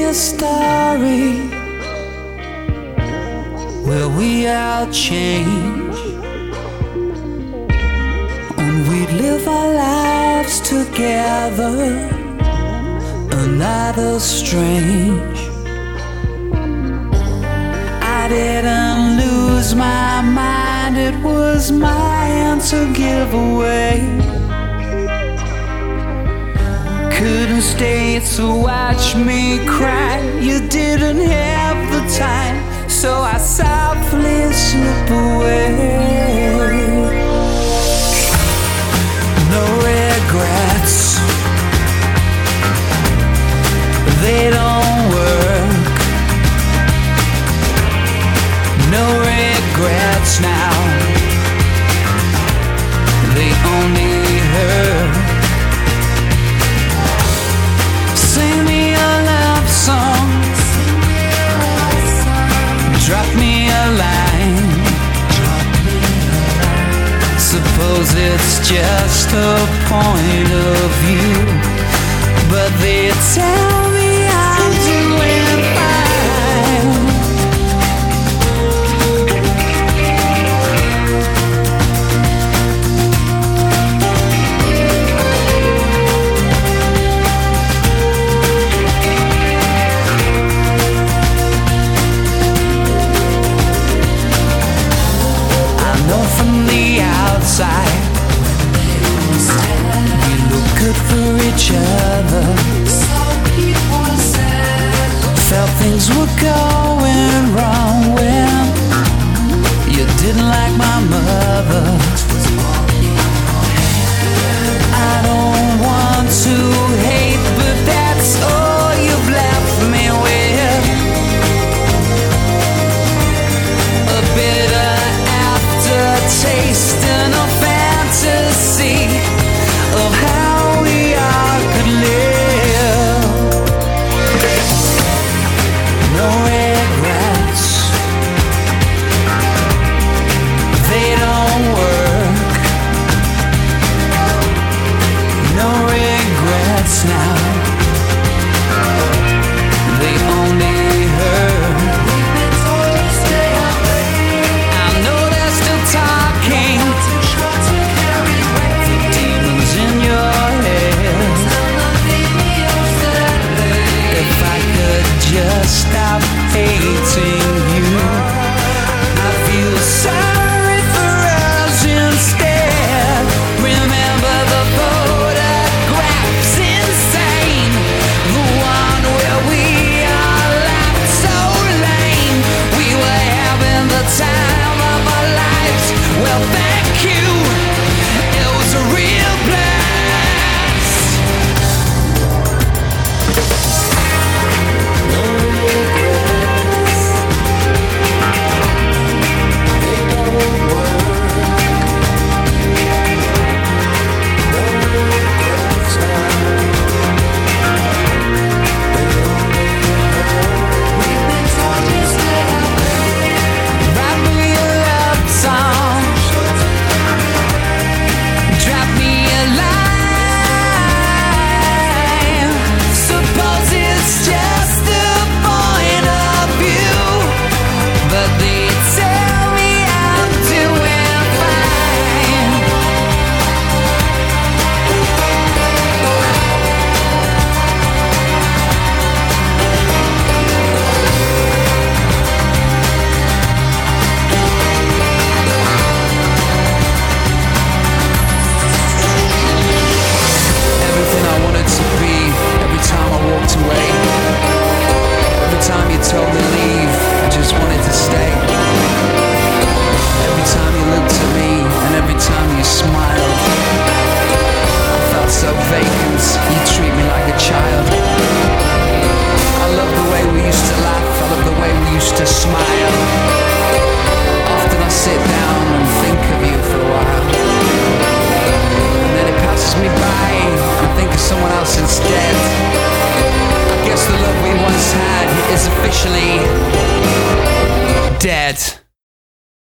a story where we all change, and we'd live our lives together, another strange. I didn't lose my mind, it was mine to give away. Couldn't stay to watch me cry, you didn't have the time, so I softly slip away. No regrets, they don't work. No regrets now, they only hurt. Sing me a love song, drop me a line. Suppose it's just a point of view, but they tell me I'm doing fine. From the outside, we look good for each other. Felt things were going wrong when you didn't like my mother. I don't want to hate, but that's all you've left me with. A bitter taste and a fantasy of how we all could live. No regrets, they don't work. No regrets now, they only hurt. Just stop hating you, I feel sorry for us instead. Remember the photographs insane, the one where we all laughed so lame. We were having the time of our lives. Well, thank you, it was a real blast. To smile. Often I sit down and think of you for a while, and then it passes me by and I think of someone else instead. I guess the love we once had is officially dead.